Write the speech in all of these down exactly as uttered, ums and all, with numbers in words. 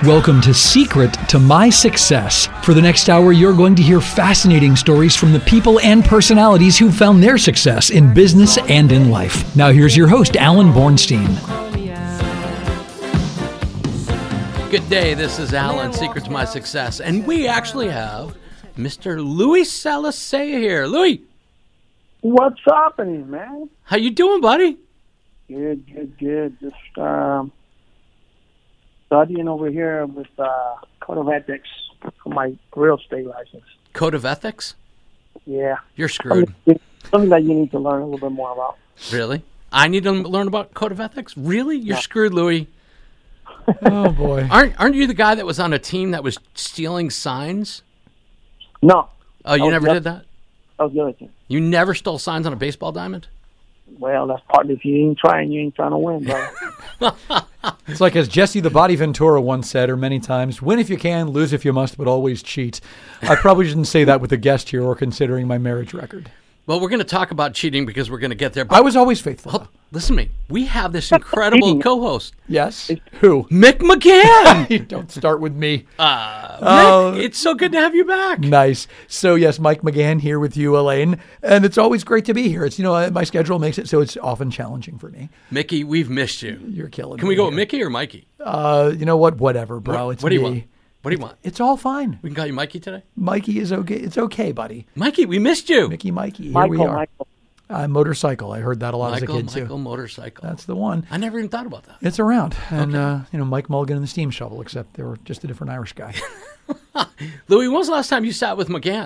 Welcome to Secret to My Success. For the next hour, you're going to hear fascinating stories from the people and personalities who found their success in business and in life. Now here's your host, Alan Bornstein. Good day, this is Alan, Secret to My Success, and we actually have Mister Louis Salicea here. Louis! What's happening, man? How you doing, buddy? Good, good, good. Just um, studying over here with uh, Code of Ethics for my real estate license. Code of Ethics? Yeah. You're screwed. Something, something that you need to learn a little bit more about. Really? I need to learn about Code of Ethics? Really? You're yeah. screwed, Louis. Oh, boy. Aren't aren't you the guy that was on a team that was stealing signs? No. Oh, you never the, did that? That was the other thing. You never stole signs on a baseball diamond? Well, that's part of it. If you ain't trying, you ain't trying to win, bro. It's like as Jesse the Body Ventura once said, or many times, win if you can, lose if you must, but always cheat. I probably shouldn't say that with a guest here or considering my marriage record. Well, we're going to talk about cheating because we're going to get there. But I was always faithful. Hold, listen to me. We have this incredible co-host. Yes? Who? Mick McGann. Don't start with me. Uh, Mick, uh, it's so good to have you back. Nice. So, yes, Mike McGann here with you, Elaine. And it's always great to be here. It's, you know, my schedule makes it so it's often challenging for me. Mickey, we've missed you. You're killing Can me we go here. with Mickey or Mikey? Uh, you know what? Whatever, bro. What, it's what do me. you want? What do you want? It's all fine. We can call you Mikey today? Mikey is okay. It's okay, buddy. Mikey, we missed you. Mickey, Mikey, here Michael, we are. Michael. Uh, motorcycle. I heard that a lot Michael, as a kid, Michael, too. motorcycle. That's the one. I never even thought about that. It's around. And, Okay. uh, you know, Mike Mulligan and the Steam Shovel, except they were just a different Irish guy. Louis, when was the last time you sat with McGann?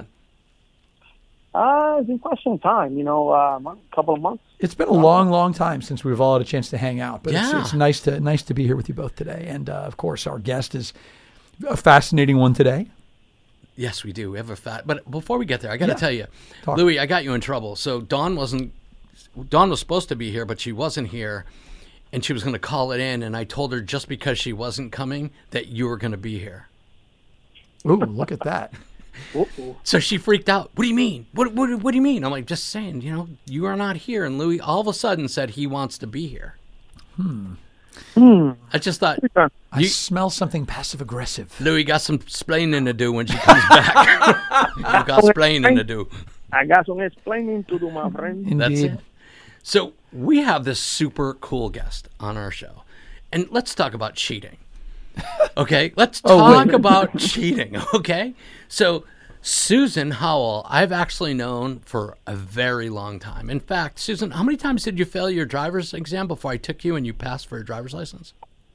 Uh, it's been quite some time, you know, uh, a couple of months. It's been a long, long time since we've all had a chance to hang out, but Yeah. it's, it's nice to nice to be here with you both today. And, uh, of course, our guest is a fascinating one today. Yes, we do. We have a fat. But before we get there, I got to Yeah. tell you, Talk. Louis, I got you in trouble. So Dawn wasn't. Dawn was supposed to be here, but she wasn't here, and she was going to call it in. And I told her just because she wasn't coming that you were going to be here. Ooh, look at that. So she freaked out. What do you mean? What, what What do you mean? I'm like, just saying. You know, you are not here. And Louis all of a sudden said he wants to be here. Hmm. Hmm. I just thought. I You- smell something passive-aggressive. Louis got some splaining to do when she comes back. you got splaining to do. I got some explaining to do, my friend. Indeed. That's it. So we have this super cool guest on our show, and let's talk about cheating. Okay, let's Oh, talk wait. about cheating. Okay, so Susan Howell, I've actually known for a very long time. In fact, Susan, how many times did you fail your driver's exam before I took you and you passed for your driver's license?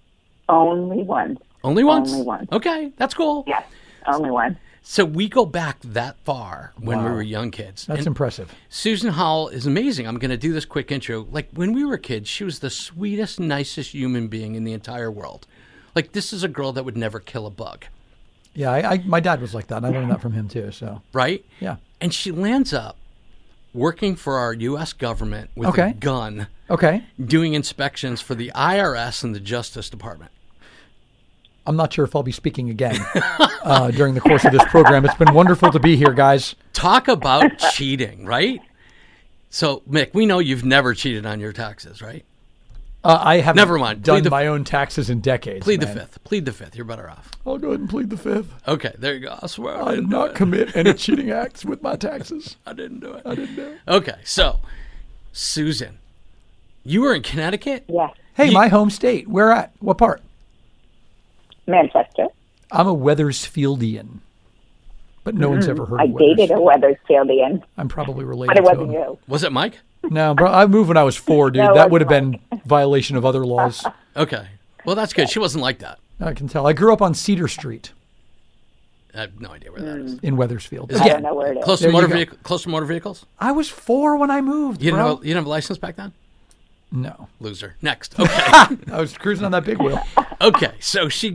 Only one. Only once. Only one. Okay, that's cool. Yes, only one. So we go back that far when we Wow. were young kids. That's And impressive. Susan Howell is amazing. I'm going to do this quick intro. Like, when we were kids, she was the sweetest, nicest human being in the entire world. Like, this is a girl that would never kill a bug, Yeah, I, I, my dad was like that, and I learned that from him, too. So, right? yeah. And she lands up working for our U S government with Okay. a gun, Okay. doing inspections for the I R S and the Justice Department. I'm not sure if I'll be speaking again uh, during the course of this program. It's been wonderful to be here, guys. Talk about cheating, right? So, Mick, we know you've never cheated on your taxes, right? Uh, I have Never mind. done Plead the- my own taxes in decades. Plead the man. fifth. Plead the fifth. You're better off. I'll go ahead and plead the fifth. Okay, there you go. I swear I, I did didn't do not it. commit any cheating acts with my taxes. I didn't do it. I didn't do it. Okay, so Susan, you were in Connecticut. Yes, Hey, You- my home state. Where at? What part? Manchester. I'm a Weathersfieldian, but no one's ever heard I of dated a Weathersfield. Weathersfieldian, I'm probably related but it to wasn't him. you. Was it Mike? No, bro, I moved when I was four, dude. No, it that would have wasn't been violation of other laws. Okay, well that's good. She wasn't like that. I can tell. I grew up on Cedar Street I have no idea where that is. in Weathersfield. Is I it don't know where it is. Close to There you motor go. vehicle, close to motor vehicles. I was four when I moved, You didn't bro. have a, you didn't have a license back then. No. Loser. Next. Okay. I was cruising on that big wheel. okay. So she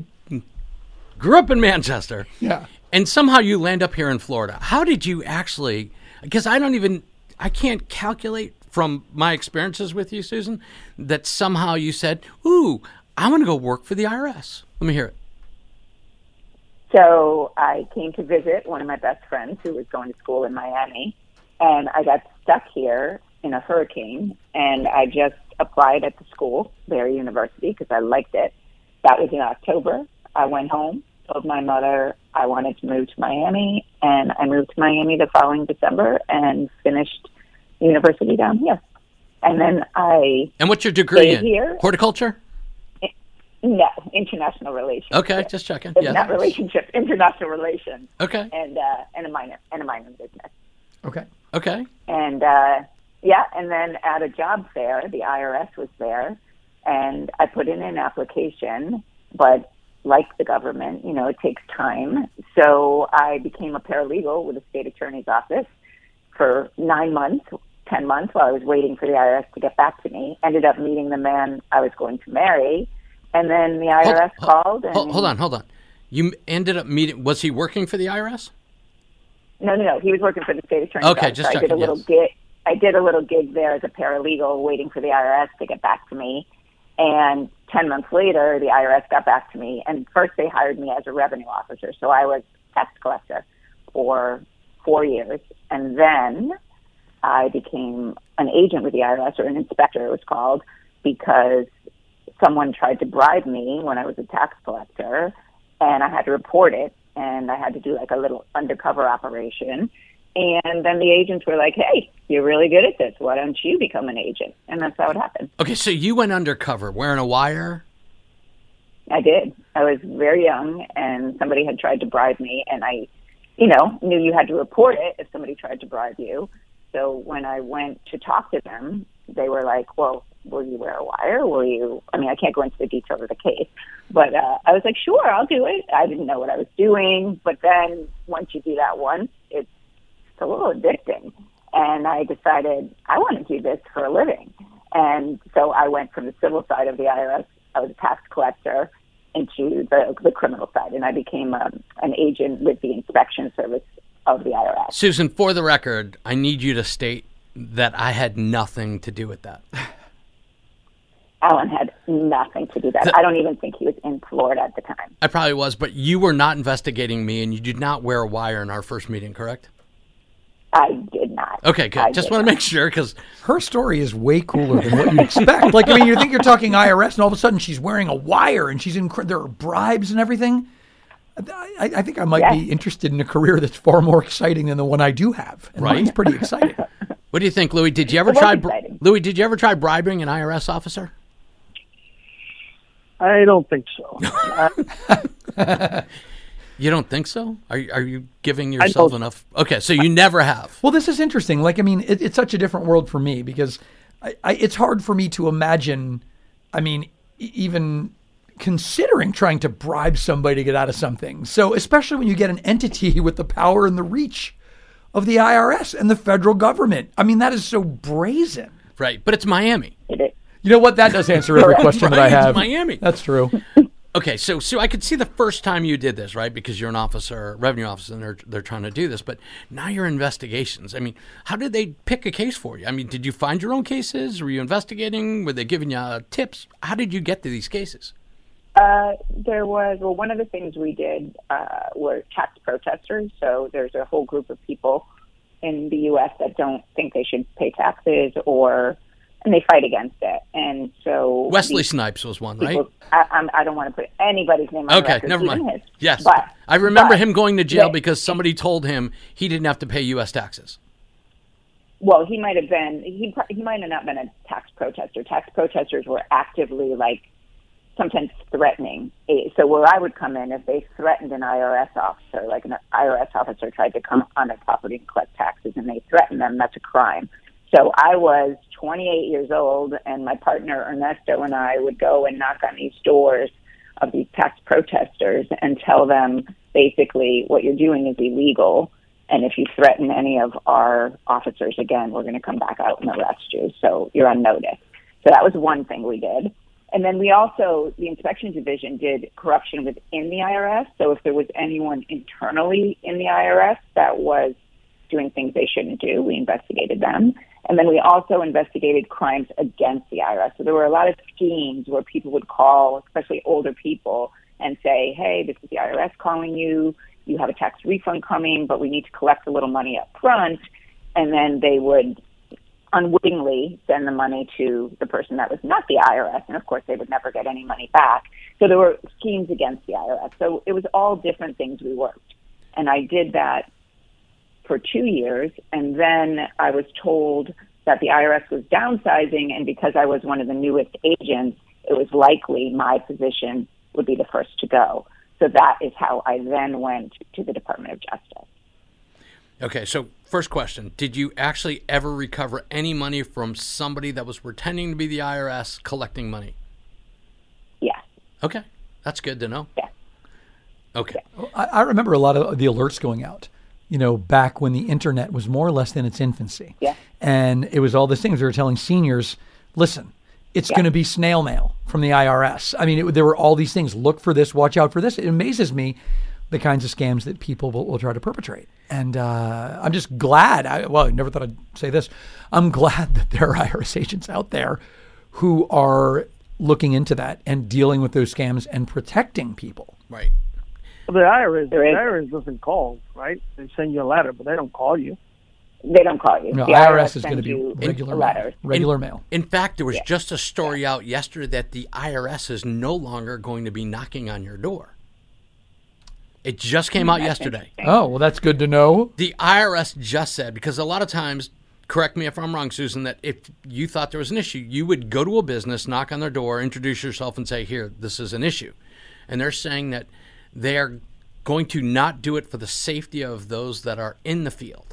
grew up in Manchester, Yeah. and somehow you land up here in Florida. How did you actually? Because I don't even. I can't calculate from my experiences with you, Susan, that somehow you said, "Ooh, I want to go work for the I R S." Let me hear it. So I came to visit one of my best friends who was going to school in Miami, and I got stuck here in a hurricane, and I just applied at the school, Barry University, because I liked it. That was in October. I went home, told my mother I wanted to move to Miami, and I moved to Miami the following December and finished university down here. And then I And what's your degree stayed in? here. Horticulture? No, international relations. Okay, just checking. It's Yeah. not relationships, international relations. Okay. And uh, and a minor and a minor in business. Okay. Okay. And uh, yeah, and then at a job fair, the I R S was there, and I put in an application, but like the government, you know, it takes time. So I became a paralegal with the state attorney's office for nine months, ten months while I was waiting for the I R S to get back to me. Ended up meeting the man I was going to marry. And then the I R S hold, called. And hold, hold on, hold on. You ended up meeting, was he working for the I R S? No, no, no. He was working for the state attorney's Okay, office. just so I did a checking, little yes. gig. I did a little gig there as a paralegal, waiting for the I R S to get back to me. And ten months later, the I R S got back to me. And first, they hired me as a revenue officer, so I was tax collector for four years. And then I became an agent with the I R S, or an inspector, it was called, because someone tried to bribe me when I was a tax collector, and I had to report it, and I had to do like a little undercover operation. And then the agents were like, hey, you're really good at this. Why don't you become an agent? And that's how it happened. Okay, so you went undercover wearing a wire? I did. I was very young, and somebody had tried to bribe me, and I, you know, knew you had to report it if somebody tried to bribe you. So when I went to talk to them, they were like, well, will you wear a wire? Will you? I mean, I can't go into the details of the case, but uh, I was like, sure, I'll do it. I didn't know what I was doing, but then once you do that once, it's, it's a little addicting. And I decided I want to do this for a living. And so I went from the civil side of the I R S, I was a tax collector, into the, the criminal side, and I became um, an agent with the inspection service of the I R S. Susan, for the record, I need you to state that I had nothing to do with that. Alan had nothing to do with that. The, I don't even think he was in Florida at the time. I probably was, but you were not investigating me, and you did not wear a wire in our first meeting, correct? I did not. Okay, good. I Just want to make sure, because her story is way cooler than what you expect. Like, I mean, you think you're talking I R S, and all of a sudden she's wearing a wire, and she's in. There are bribes and everything. I, I think I might yes. be interested in a career that's far more exciting than the one I do have. And right? Mine's pretty exciting. What do you think, Louis? Did you ever it was try? exciting. Louis, did you ever try bribing an I R S officer? I don't think so. I, You don't think so? Are are you giving yourself enough? Okay, so you never have. Well, this is interesting. Like, I mean, it, it's such a different world for me because I, I, it's hard for me to imagine, I mean, e- even considering trying to bribe somebody to get out of something. So especially when you get an entity with the power and the reach of the I R S and the federal government. I mean, that is so brazen. Right, but it's Miami. It is. You know what? That does answer every question that I Right, it's have. Miami. That's true. Okay, so so I could see the first time you did this, right? Because you're an officer, revenue officer, and they're they're trying to do this. But now you're investigations. I mean, how did they pick a case for you? I mean, did you find your own cases? Were you investigating? Were they giving you uh, tips? How did you get to these cases? Uh, there was, well, one of the things we did uh, were tax protesters. So there's a whole group of people in the U S that don't think they should pay taxes, or and they fight against it. And so Wesley these Snipes was one, people, right? I, I'm, I don't want to put anybody's name on the Okay, record, never even mind. his. Yes, But, I remember but him going to jail they- because somebody told him he didn't have to pay U S taxes. Well, he might have been, he, pro- he might have not been a tax protester. Tax protesters were actively, like, sometimes threatening. Eh, So where I would come in, if they threatened an I R S officer, like an I R S officer tried to come on their property and collect taxes, and they threatened them, that's a crime. So I was twenty-eight years old, and my partner Ernesto and I would go and knock on these doors of these tax protesters and tell them basically what you're doing is illegal, and if you threaten any of our officers again, we're going to come back out and arrest you. So you're on notice. So that was one thing we did. And then we also, the inspection division did corruption within the I R S. So if there was anyone internally in the I R S that was doing things they shouldn't do, we investigated them. And then we also investigated crimes against the I R S. So there were a lot of schemes where people would call, especially older people, and say, hey, this is the I R S calling you. You have a tax refund coming, but we need to collect a little money up front. And then they would unwittingly send the money to the person that was not the I R S, and of course they would never get any money back. So there were schemes against the I R S. So it was all different things we worked. And I did that for two years, and then I was told that the I R S was downsizing, and because I was one of the newest agents, it was likely my position would be the first to go. So that is how I then went to the Department of Justice. Okay, so first question, did you actually ever recover any money from somebody that was pretending to be the I R S collecting money? Yes. Okay, that's good to know. Yes. Okay. Well, I, I remember a lot of the alerts going out, you know, back when the internet was more or less in its infancy. Yeah. And it was all these things. We were telling seniors, listen, it's yeah. going to be snail mail from the I R S. I mean, it, there were all these things. Look for this, watch out for this. It amazes me the kinds of scams that people will, will try to perpetrate. And uh, I'm just glad, I, well, I never thought I'd say this. I'm glad that there are I R S agents out there who are looking into that and dealing with those scams and protecting people. Right. Well, the I R S, the I R S doesn't call, right? They send you a letter, but they don't call you. They don't call you. No, the I R S is going to be regular letters. mail. Regular in, mail. In fact, there was yeah. just a story yeah. out yesterday that the I R S is no longer going to be knocking on your door. It just came out that's yesterday. Oh, well, that's good to know. The I R S just said, because a lot of times, correct me if I'm wrong, Susan, that if you thought there was an issue, you would go to a business, knock on their door, introduce yourself, and say, here, this is an issue. And they're saying that they are going to not do it for the safety of those that are in the field.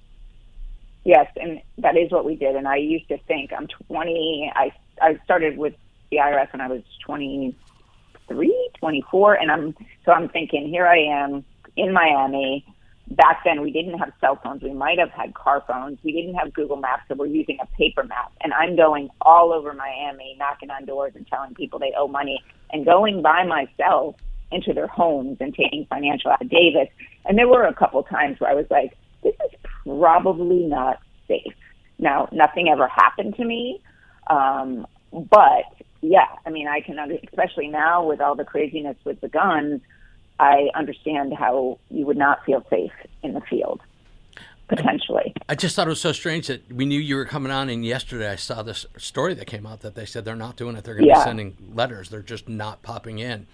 Yes, and that is what we did. And I used to think, I'm twenty, I, I started with the I R S when I was twenty-three, twenty-four, and I'm so I'm thinking, here I am in Miami. Back then, we didn't have cell phones. We might have had car phones. We didn't have Google Maps, so we're using a paper map. And I'm going all over Miami, knocking on doors and telling people they owe money, and going by myself into their homes and taking financial affidavits. And there were a couple times where I was like, this is probably not safe. Now, nothing ever happened to me, um, but yeah, I mean, I can, under, especially now with all the craziness with the guns, I understand how you would not feel safe in the field, potentially. I just thought it was so strange that we knew you were coming on, and yesterday I saw this story that came out that they said they're not doing it. They're going to yeah. be sending letters. They're just not popping in.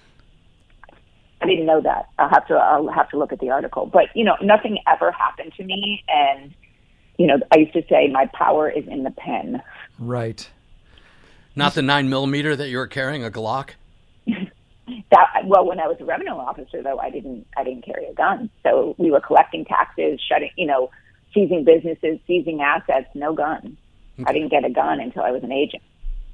I didn't know that. I'll have to I'll have to look at the article. But, you know, nothing ever happened to me. And, you know, I used to say my power is in the pen. Right. Not the nine millimeter that you were carrying, a Glock? That, well, when I was a revenue officer, though, I didn't I didn't carry a gun. So we were collecting taxes, shutting, you know, seizing businesses, seizing assets, no gun. Okay. I didn't get a gun until I was an agent.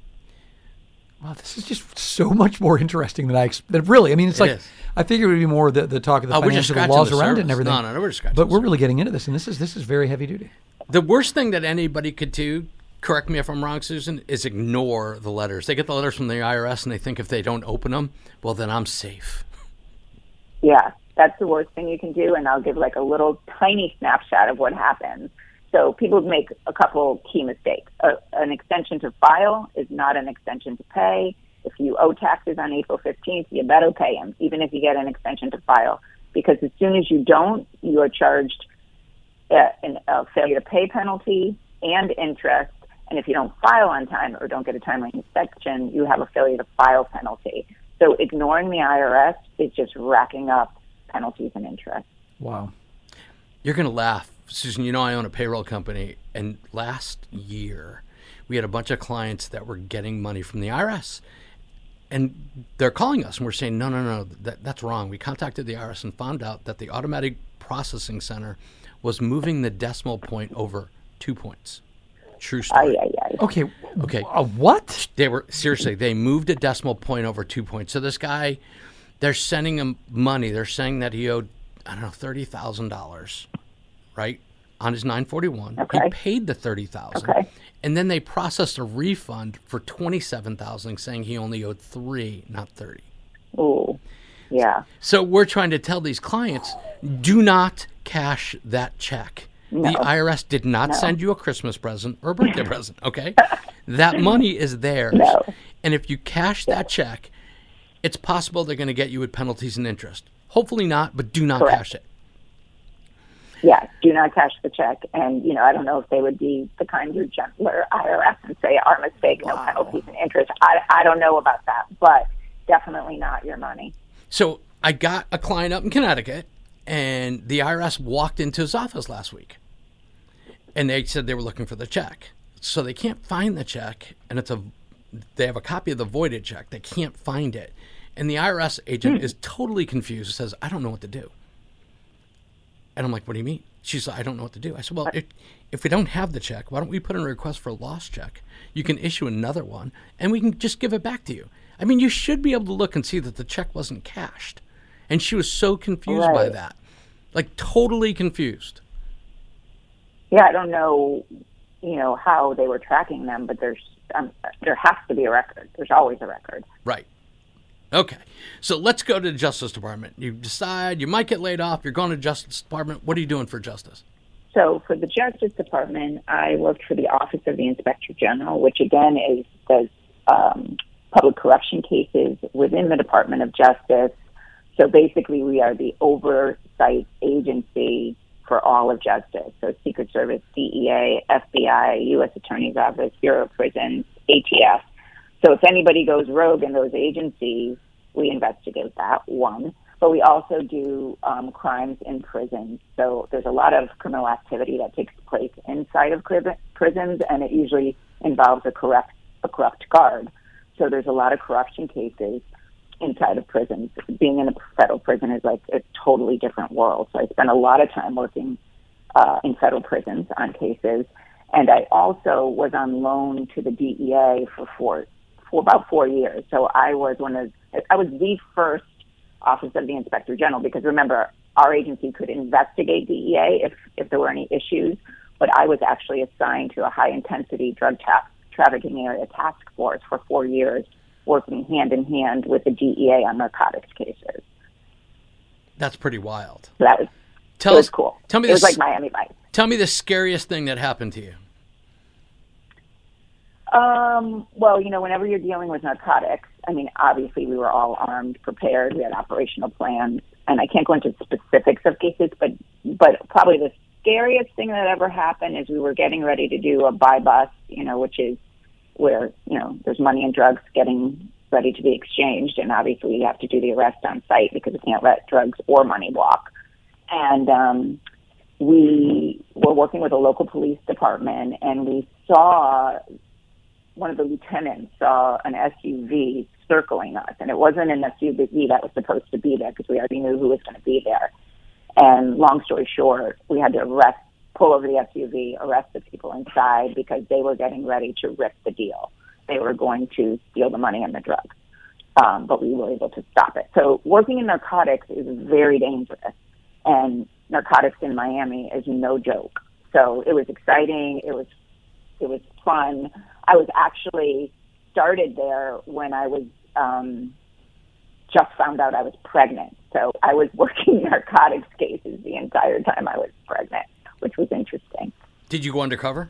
Wow, this is just so much more interesting than I expected. Really, I mean, it's it like, is. I figured it would be more the, the talk of the oh, financial laws around it and everything. No, no, no, we're just scratching But we're really getting into this, and this is this is very heavy duty. The worst thing that anybody could do, correct me if I'm wrong, Susan, is ignore the letters. They get the letters from the I R S, and they think if they don't open them, well, then I'm safe. Yeah, that's the worst thing you can do, and I'll give like a little tiny snapshot of what happens. So people make a couple key mistakes. Uh, an extension to file is not an extension to pay. If you owe taxes on April fifteenth, you better pay them, even if you get an extension to file. Because as soon as you don't, you are charged uh, an, a failure to pay penalty and interest. And if you don't file on time or don't get a timely inspection, you have a failure to file penalty. So ignoring the I R S is just racking up penalties and interest. Wow. You're going to laugh. Susan, you know I own a payroll company, and last year we had a bunch of clients that were getting money from the I R S. And they're calling us, and we're saying, no, no, no, that, that's wrong. We contacted the I R S and found out that the automatic processing center was moving the decimal point over two points. True story. Aye, aye, aye. Okay. Okay. Uh, what? They were, seriously, they moved a decimal point over two points. So this guy, they're sending him money. They're saying that he owed, I don't know, thirty thousand dollars, right, on his nine forty-one. Okay. He paid the thirty thousand dollars. Okay. And then they processed a refund for twenty-seven thousand dollars, saying he only owed three, not thirty. Ooh, yeah. So we're trying to tell these clients, do not cash that check. No. The I R S did not No. send you a Christmas present or a birthday present, okay? That money is theirs. No. And if you cash that check, it's possible they're going to get you with penalties and interest. Hopefully not, but do not Correct. cash it. Yes, do not cash the check. And, you know, I don't know if they would be the kinder, gentler I R S and say, our mistake, wow. no penalties and interest. I, I don't know about that, but definitely not your money. So I got a client up in Connecticut, and the I R S walked into his office last week, and they said they were looking for the check. So they can't find the check, and it's a they have a copy of the voided check. They can't find it. And the I R S agent hmm. is totally confused, says, I don't know what to do. And I'm like, what do you mean? She's like, I don't know what to do. I said, well, if, if we don't have the check, why don't we put in a request for a lost check? You can issue another one, and we can just give it back to you. I mean, you should be able to look and see that the check wasn't cashed. And she was so confused right. by that. Like, totally confused. Yeah, I don't know, you know, how they were tracking them, but there's um, there has to be a record. There's always a record. Right. Okay. So let's go to the Justice Department. You decide you might get laid off. You're going to the Justice Department. What are you doing for justice? So for the Justice Department, I worked for the Office of the Inspector General, which again is does um, public corruption cases within the Department of Justice. So basically, we are the oversight agency for all of justice. So Secret Service, D E A, F B I, U S Attorney's Office, Bureau of Prisons, A T F. So if anybody goes rogue in those agencies, we investigate that, one. But we also do um, crimes in prisons. So there's a lot of criminal activity that takes place inside of prisons, and it usually involves a corrupt, a corrupt guard. So there's a lot of corruption cases inside of prisons. Being in a federal prison is like a totally different world. So I spent a lot of time working uh, in federal prisons on cases. And I also was on loan to the D E A for four for about four years. So I was one of, I was the first Office of the Inspector General, because remember, our agency could investigate D E A if, if there were any issues, but I was actually assigned to a high-intensity drug ta- trafficking area task force for four years, working hand-in-hand with the D E A on narcotics cases. That's pretty wild. So that was, tell it us, was cool. Tell me it was this, like Miami Vice. Tell me the scariest thing that happened to you. Um, well, you know, whenever you're dealing with narcotics, I mean, obviously we were all armed, prepared, we had operational plans, and I can't go into specifics of cases, but, but probably the scariest thing that ever happened is we were getting ready to do a buy bust, you know, which is where, you know, there's money and drugs getting ready to be exchanged, and obviously you have to do the arrest on site because we can't let drugs or money walk. And um, we were working with a local police department, and we saw one of the lieutenants saw an S U V circling us, and it wasn't an S U V that was supposed to be there because we already knew who was going to be there. And long story short, we had to arrest, pull over the S U V, arrest the people inside because they were getting ready to rip the deal. They were going to steal the money and the drugs, um, but we were able to stop it. So working in narcotics is very dangerous, and narcotics in Miami is no joke. So it was exciting. It was it was fun. I was actually started there when I was um, just found out I was pregnant. So I was working narcotics cases the entire time I was pregnant, which was interesting. Did you go undercover?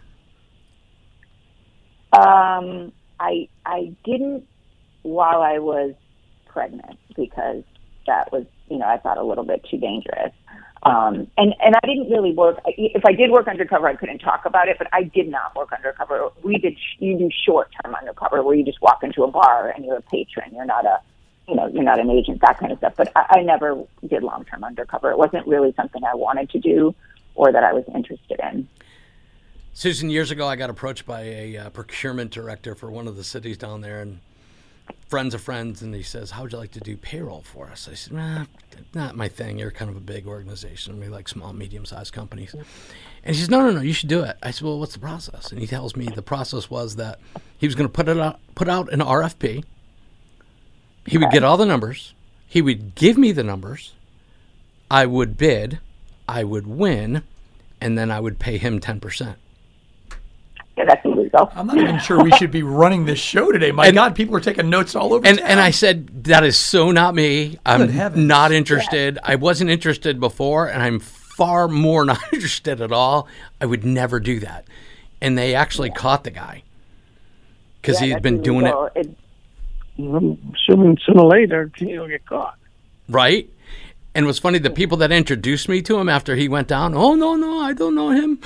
Um, I I didn't while I was pregnant because that was, you know, I thought a little bit too dangerous. Um, and, and I didn't really work. If I did work undercover, I couldn't talk about it, but I did not work undercover. We did, you do short-term undercover where you just walk into a bar and you're a patron. You're not a, you know, you're not an agent, that kind of stuff. But I, I never did long-term undercover. It wasn't really something I wanted to do or that I was interested in. Susan, years ago, I got approached by a uh, procurement director for one of the cities down there, and friends of friends, and he says, how would you like to do payroll for us? I said, nah, not my thing. You're kind of a big organization. We like small, medium-sized companies. And he says, no, no, no, you should do it. I said, well, what's the process? And he tells me the process was that he was going to put it out, put out an R F P. He would get all the numbers. He would give me the numbers. I would bid. I would win. And then I would pay him ten percent. Yeah, that's illegal. I'm not even sure we should be running this show today. My and, God, people are taking notes all over and, town. And I said, that is so not me. I'm not interested. Yeah. I wasn't interested before, and I'm far more not interested at all. I would never do that. And they actually yeah. caught the guy because yeah, he had been illegal. doing it. it. I'm assuming sooner or later he'll get caught. Right? And it was funny, the people that introduced me to him after he went down, oh, no, no, I don't know him.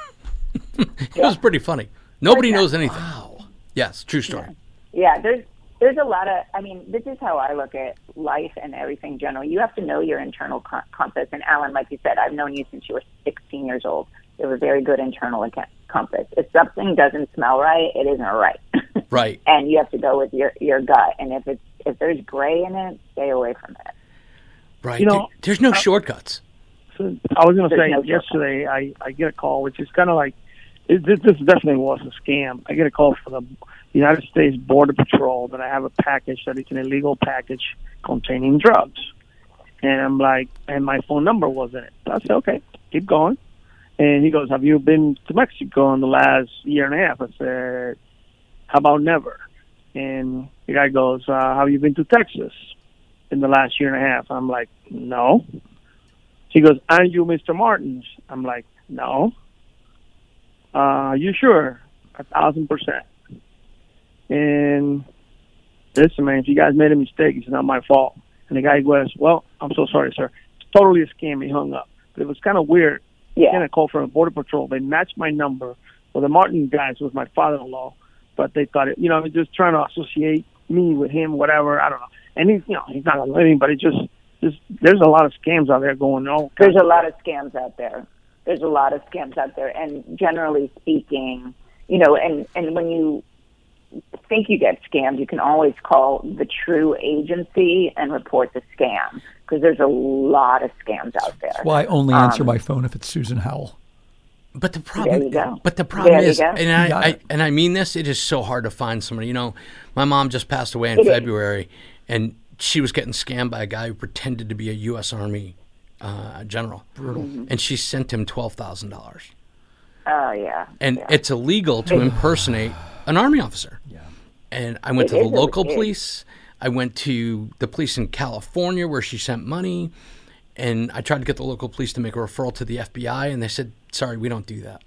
It yeah. was pretty funny. Nobody knows anything. Wow. Yes, true story. Yeah. yeah, there's there's a lot of, I mean, this is how I look at life and everything in general. You have to know your internal compass. And Alan, like you said, I've known you since you were sixteen years old. You have a very good internal compass. If something doesn't smell right, it isn't right. Right. And you have to go with your, your gut. And if it's if there's gray in it, stay away from it. Right. You know, there's no uh, shortcuts. So I was going to say, no yesterday I, I get a call, which is kind of like, it, this, this definitely was a scam. I get a call from the United States Border Patrol that I have a package that is an illegal package containing drugs. And I'm like, and my phone number was in it. So I said, okay, keep going. And he goes, have you been to Mexico in the last year and a half? I said, how about never? And the guy goes, uh, have you been to Texas in the last year and a half? I'm like, no. He goes, aren't you Mister Martins? I'm like, no. Uh, you sure? A thousand percent. And listen, man, if you guys made a mistake, it's not my fault. And the guy goes, well, I'm so sorry, sir. It's totally a scam. He hung up. But it was kind of weird. Yeah. Getting a call from a Border Patrol. They matched my number. Well, the Martin guys was my father-in-law, but they thought it, you know, just trying to associate me with him, whatever. I don't know. And he's, you know, he's not living, but it just, just, there's a lot of scams out there going on. There's a lot of scams out there. There's a lot of scams out there. And generally speaking, you know, and, and when you think you get scammed, you can always call the true agency and report the scam, because there's a lot of scams out there. That's why I only answer um, my phone if it's Susan Howell. But the problem, there you go. but the problem there is, you go. and I, I and I mean this, it is so hard to find somebody. You know, my mom just passed away in it February, is. and she was getting scammed by a guy who pretended to be a U S Army uh, general. Brutal. Mm-hmm. And she sent him twelve thousand dollars. Oh yeah. And yeah. it's illegal to impersonate an Army officer. Yeah. And I went It to the is, local it is. police. I went to the police in California where she sent money. And I tried to get the local police to make a referral to the F B I, and they said, sorry, we don't do that.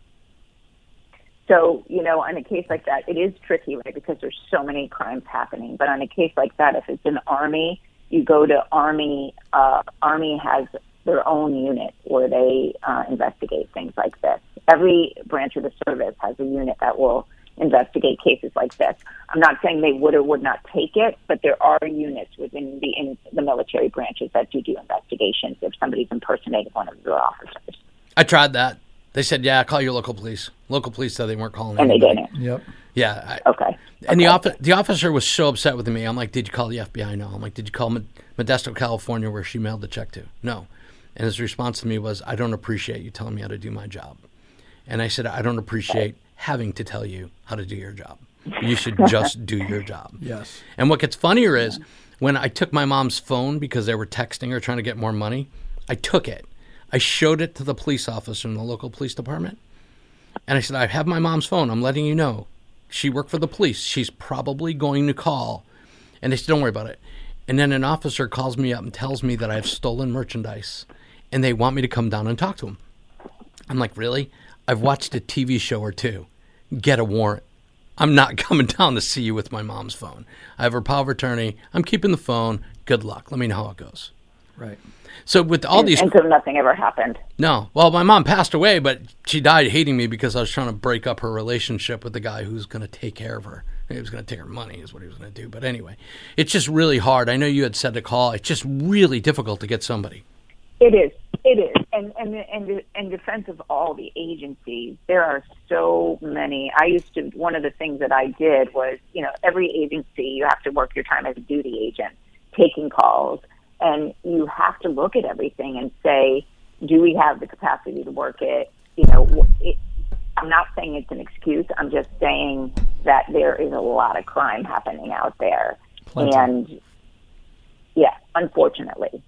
So, you know, on a case like that, it is tricky, right, because there's so many crimes happening. But on a case like that, if it's an Army, you go to Army. Uh, Army has their own unit where they uh, investigate things like this. Every branch of the service has a unit that will investigate cases like this. I'm not saying they would or would not take it, but there are units within the in the military branches that do do investigations if somebody's impersonating one of their officers. I tried that. They said, yeah, call your local police. Local police said they weren't calling And anybody. they didn't. Yep. Yeah. I, Okay. And okay. the, offi- the officer was so upset with me. I'm like, did you call the F B I? No. I'm like, did you call Modesto, California, where she mailed the check to? No. And his response to me was, I don't appreciate you telling me how to do my job. And I said, I don't appreciate having to tell you how to do your job. You should just do your job. Yes. And what gets funnier is when I took my mom's phone because they were texting her trying to get more money, I took it. I showed it to the police officer in the local police department. And I said, I have my mom's phone. I'm letting you know. She worked for the police. She's probably going to call. And they said, don't worry about it. And then an officer calls me up and tells me that I've stolen merchandise. And they want me to come down and talk to him. I'm like, really? I've watched a T V show or two. Get a warrant. I'm not coming down to see you with my mom's phone. I have her power of attorney. I'm keeping the phone. Good luck. Let me know how it goes. Right. So with all and, these... And so nothing ever happened. No. Well, my mom passed away, but she died hating me because I was trying to break up her relationship with the guy who's going to take care of her. He was going to take her money is what he was going to do. But anyway, it's just really hard. I know you had said to call. It's just really difficult to get somebody. It is. It is. And and and in defense of all the agencies, there are so many. I used to, one of the things that I did was, you know, every agency, you have to work your time as a duty agent, taking calls, and you have to look at everything and say, do we have the capacity to work it? You know, it, I'm not saying it's an excuse. I'm just saying that there is a lot of crime happening out there. Plenty. And, yeah, unfortunately.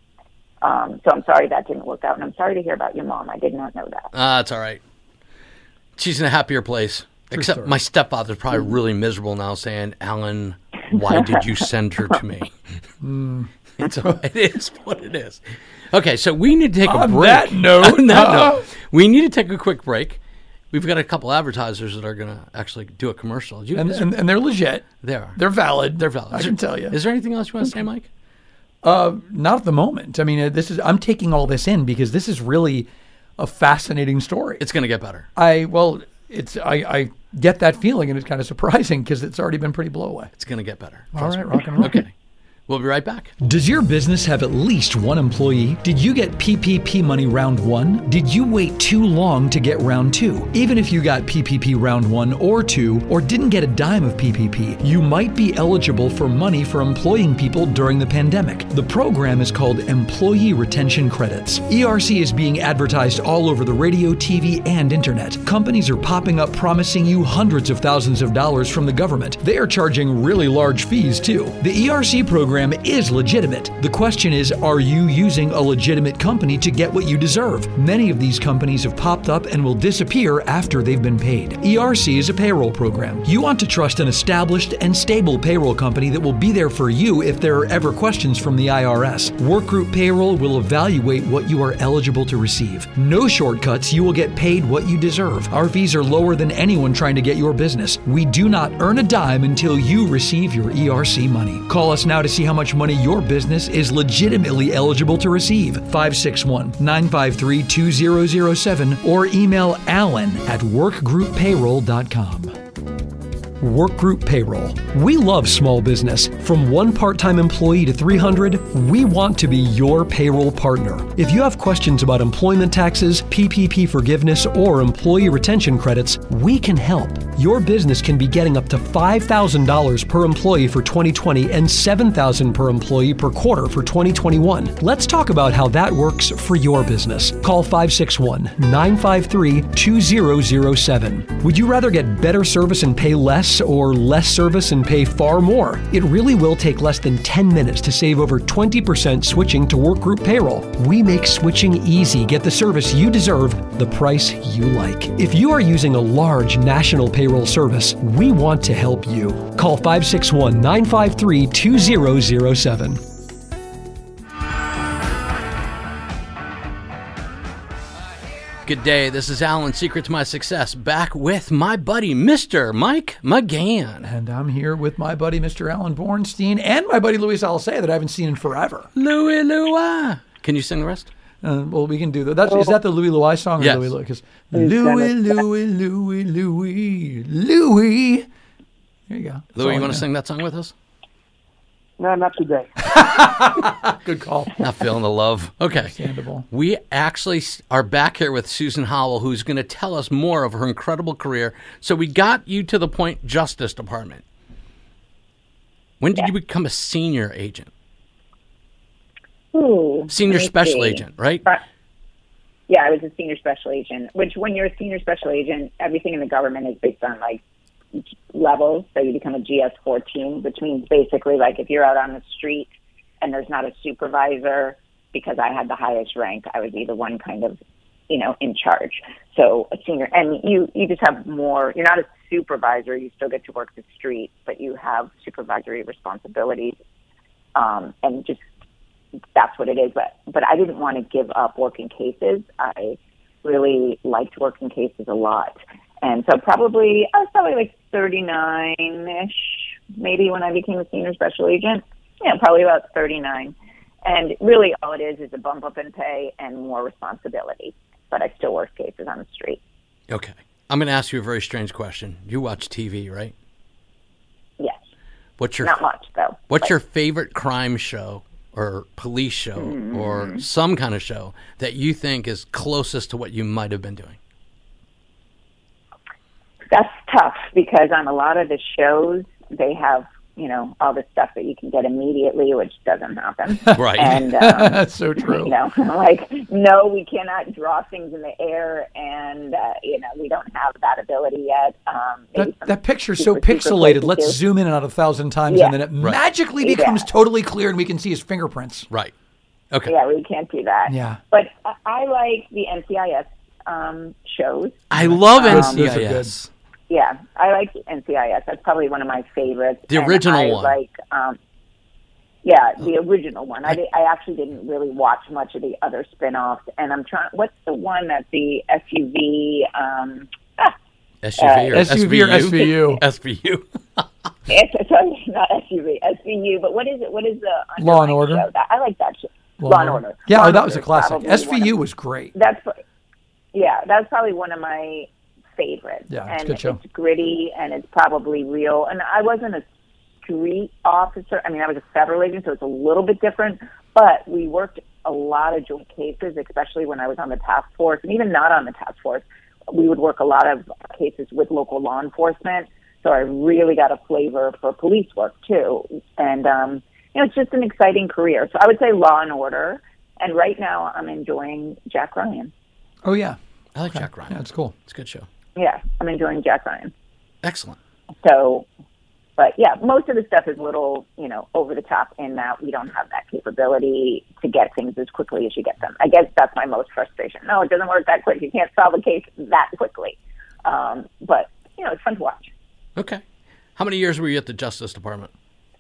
Um, so I'm sorry that didn't work out, and I'm sorry to hear about your mom. I did not know that. Ah, uh, it's all right. She's in a happier place. True Except story. my stepfather's probably really miserable now saying, Alan, why did you send her to me? Mm. It's, it is what it is. Okay, so we need to take a On break. that note, On that uh, note, we need to take a quick break. We've got a couple advertisers that are going to actually do a commercial. You, And, is- and and they're legit. they are. They're valid. They're valid. I Is can there- tell you. Is there anything else you want to say, Mike? Uh, not at the moment. I mean, uh, this is I'm taking all this in because this is really a fascinating story. It's going to get better. I well, it's I, I get that feeling, and it's kind of surprising because it's already been pretty blow away. It's going to get better. All Trust right, me. rock and roll. Okay. We'll be right back. Does your business have at least one employee? Did you get P P P money round one? Did you wait too long to get round two? Even if you got P P P round one or two, or didn't get a dime of P P P, you might be eligible for money for employing people during the pandemic. The program is called Employee Retention Credits. E R C is being advertised all over the radio, T V, and internet. Companies are popping up promising you hundreds of thousands of dollars from the government. They are charging really large fees too. The E R C program is legitimate. The question is, are you using a legitimate company to get what you deserve? Many of these companies have popped up and will disappear after they've been paid. E R C is a payroll program. You want to trust an established and stable payroll company that will be there for you if there are ever questions from the I R S. Workgroup Payroll will evaluate what you are eligible to receive. No shortcuts, you will get paid what you deserve. Our fees are lower than anyone trying to get your business. We do not earn a dime until you receive your E R C money. Call us now to see how much money your business is legitimately eligible to receive. five six one, nine five three, two zero zero seven or email Alan at workgroup payroll dot com. Workgroup Payroll. We love small business. From one part-time employee to three hundred, we want to be your payroll partner. If you have questions about employment taxes, P P P forgiveness, or employee retention credits, we can help. Your business can be getting up to five thousand dollars per employee for twenty twenty and seven thousand dollars per employee per quarter for twenty twenty-one. Let's talk about how that works for your business. Call five six one, nine five three, two zero zero seven. Would you rather get better service and pay less, or less service and pay far more? It really will take less than ten minutes to save over twenty percent switching to Workgroup Payroll. We make switching easy. Get the service you deserve, the price you like. If you are using a large national payroll service, we want to help you. Call five six one, nine five three, two zero zero seven. Good day. This is Alan, Secret to My Success, back with my buddy, Mister Mike McGann. And I'm here with my buddy, Mister Alan Bornstein, and my buddy, Louis Salce, that I haven't seen in forever. Louis Louis. Can you sing the rest? Uh, well, we can do that. That's, is that the Louis Louis song? Or Yes. Louis Louis? Because Louis, Louis, Louis, Louis, Louis. There you go. That's Louis, all you I want to know. sing that song with us? No, not today. Good call. Not feeling the love. Okay. Understandable. We actually s- are back here with Susan Howell, who's going to tell us more of her incredible career. So we got you to the point, Justice Department. When did you become a senior agent? Ooh, Senior let me special see. agent, right? But- yeah, I was a senior special agent, which when you're a senior special agent, everything in the government is based on like levels. So you become a G S fourteen, which means basically like if you're out on the street and there's not a supervisor, because I had the highest rank, I would be the one kind of, you know, in charge. So a senior, and you, you just have more, you're not a supervisor, you still get to work the street, but you have supervisory responsibilities. Um, and just, that's what it is. But, but I didn't want to give up working cases. I really liked working cases a lot. And so probably, I was probably like thirty-nine-ish, maybe when I became a senior special agent. Yeah, probably about thirty-nine. And really all it is is a bump up in pay and more responsibility. But I still work cases on the street. Okay. I'm going to ask you a very strange question. You watch T V, right? Yes. What's your Not much, though. What's but- your favorite crime show or police show Mm. or some kind of show that you think is closest to what you might have been doing? That's tough because on a lot of the shows, they have, you know, all the stuff that you can get immediately, which doesn't happen. Right. And, um, That's so true. you know, like, no, we cannot draw things in the air, and, uh, you know, we don't have that ability yet. Um, maybe That, some that picture's so super, super pixelated. places Let's do. zoom in on it a thousand times, Yeah. and then it Right. magically becomes Yeah. totally clear, and we can see his fingerprints. Right. Okay. Yeah, we can't do that. Yeah. But I, I like the N C I S um, shows. I love Um, N C Those I are good. S. Yeah, I like N C I S. That's probably one of my favorites. The And original I one. Like, um, yeah, the original one. I, di- I actually didn't really watch much of the other spin-offs. And I'm trying. What's the one that the S U V? Um, ah, S U V or S U V or S V U? S V U. It's sorry, not S U V, S V U. But what is it? What is the Law and Order? Show? That, I like that show. Law, Law and Order. Yeah, Law oh, and that Order was a is classic. probably S V U one of- was great. That's yeah, that's probably one of my favorites. Yeah, it's a and good show. It's gritty and it's probably real. And I wasn't a street officer. I mean, I was a federal agent, so it's a little bit different. But we worked a lot of joint cases, especially when I was on the task force, and even not on the task force. We would work a lot of cases with local law enforcement. So I really got a flavor for police work too. And um, you know, it's just an exciting career. So I would say Law and Order. And right now, I'm enjoying Jack Ryan. Oh yeah, I like okay. Jack Ryan. Yeah, it's cool. It's a good show. Yeah, I'm enjoying Jack Ryan. Excellent. So, but yeah, most of the stuff is a little, you know, over the top in that we don't have that capability to get things as quickly as you get them. I guess that's my most frustration. No, it doesn't work that quick. You can't solve a case that quickly. Um, but, you know, it's fun to watch. Okay. How many years were you at the Justice Department?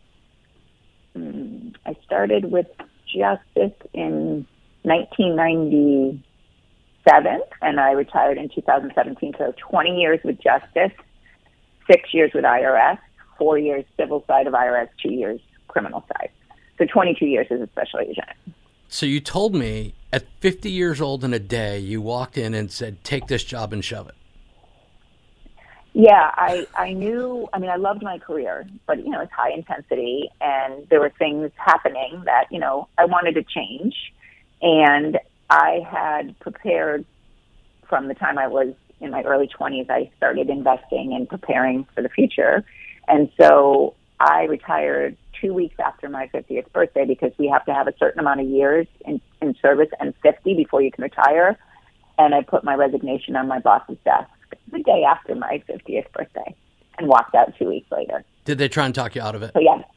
Mm, I started with Justice in nineteen ninety-seven, and I retired in two thousand seventeen. So twenty years with Justice, six years with I R S, four years civil side of I R S, two years criminal side. So twenty-two years as a special agent. So you told me at fifty years old in a day, you walked in and said, take this job and shove it. Yeah, I, I knew, I mean, I loved my career, but, you know, it's high intensity, and there were things happening that, you know, I wanted to change. And I had prepared from the time I was in my early twenties, I started investing and preparing for the future. And so I retired two weeks after my fiftieth birthday because we have to have a certain amount of years in, in service and fifty before you can retire. And I put my resignation on my boss's desk the day after my fiftieth birthday and walked out two weeks later. Did they try and talk you out of it? So, yeah.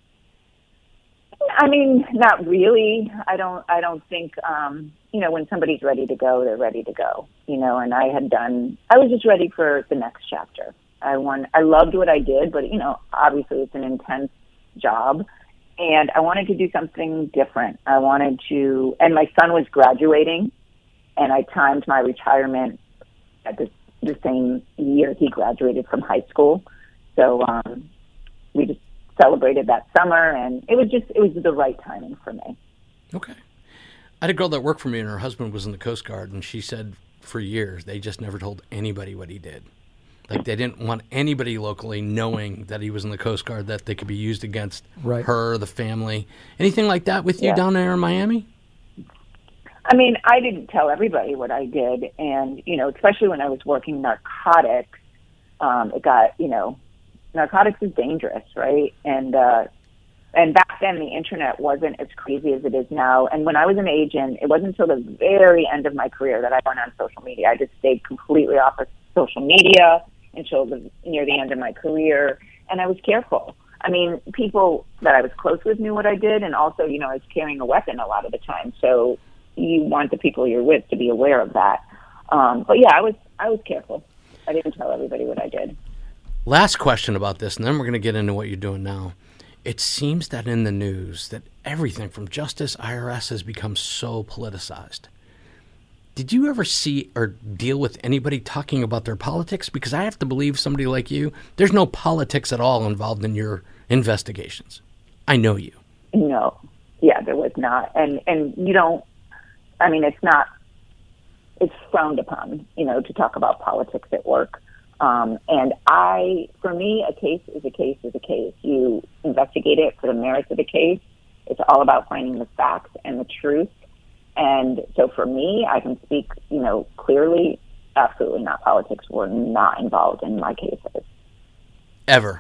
I mean, not really. I don't, I don't think, um, you know, when somebody's ready to go, they're ready to go, you know, and I had done, I was just ready for the next chapter. I won, I loved what I did, but, you know, obviously it's an intense job, and I wanted to do something different. I wanted to, and my son was graduating, and I timed my retirement at the, the same year he graduated from high school. So um, we just celebrated that summer, and it was just, it was the right timing for me. Okay. I had a girl that worked for me, and her husband was in the Coast Guard, and she said for years they just never told anybody what he did. Like, they didn't want anybody locally knowing that he was in the Coast Guard, that they could be used against right. her, the family. Anything like that with you Yeah. down there in Miami? I mean, I didn't tell everybody what I did, and, you know, especially when I was working narcotics, um, it got, you know, narcotics is dangerous, right? And uh, and back then the internet wasn't as crazy as it is now. And when I was an agent, it wasn't until the very end of my career that I went on social media. I just stayed completely off of social media until the, near the end of my career, and I was careful. I mean, people that I was close with knew what I did, and also, you know, I was carrying a weapon a lot of the time, so you want the people you're with to be aware of that. Um, but yeah, I was I was careful. I didn't tell everybody what I did. Last question about this, and then we're going to get into what you're doing now. It seems that in the news that everything from Justice, I R S has become so politicized. Did you ever see or deal with anybody talking about their politics? Because I have to believe somebody like you, there's no politics at all involved in your investigations. I know you. No. Yeah, there was not. And and you don't, I mean, it's not, it's frowned upon, you know, to talk about politics at work. Um, and I, for me, a case is a case is a case. You investigate it for the merits of the case. It's all about finding the facts and the truth. And so for me, I can speak, you know, clearly, absolutely not. Politics were not involved in my cases. Ever.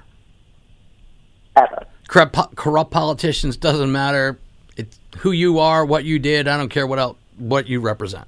Ever. Corrupt, corrupt politicians, doesn't matter. It's who you are, what you did. I don't care what else, what you represent.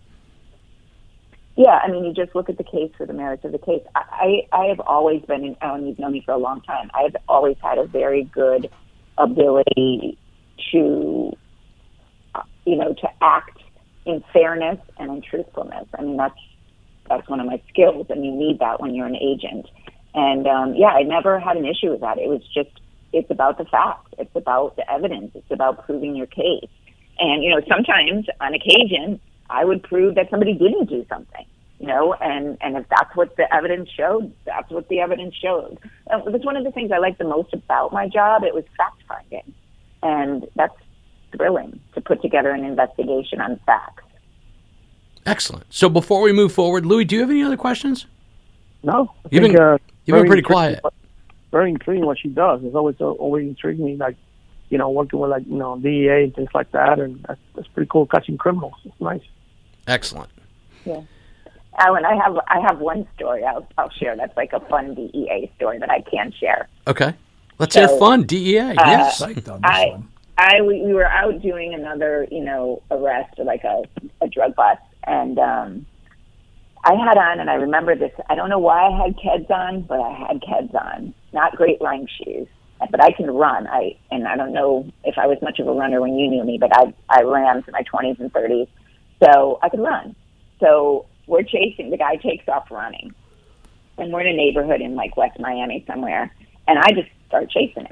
Yeah, I mean, you just look at the case for the merits of the case. I, I, I have always been, in, and you've known me for a long time, I have always had a very good ability to, you know, to act in fairness and in truthfulness. I mean, that's that's one of my skills, and you need that when you're an agent. And, um, yeah, I never had an issue with that. It was just, it's about the facts. It's about the evidence. It's about proving your case. And, you know, sometimes, on occasion, I would prove that somebody didn't do something, you know, and, and if that's what the evidence showed, that's what the evidence showed. it was one of the things I liked the most about my job. It was fact-finding. And that's thrilling to put together an investigation on facts. Excellent. So before we move forward, Louis, do you have any other questions? No. I You've think, been, uh, you've been pretty quiet. What, very intriguing what she does. It's always uh, always intrigued me, like, you know, working with, like, you know, D E A and things like that. And that's, that's pretty cool, catching criminals. It's nice. Excellent. Yeah. Alan, I have I have one story I'll, I'll share that's like a fun D E A story that I can share. Okay. Let's So, hear fun, D E A. uh, Yes. Psyched on this I, one. I we, we were out doing another, you know, arrest or like a, a drug bust, and um, I had on, and I remember this. I don't know why I had Keds on, but I had Keds on. Not great running shoes, but I can run. I and I don't know if I was much of a runner when you knew me, but I I ran to my twenties and thirties, so I could run. So we're chasing. The guy takes off running, and we're in a neighborhood in like West Miami somewhere, and I just start chasing him.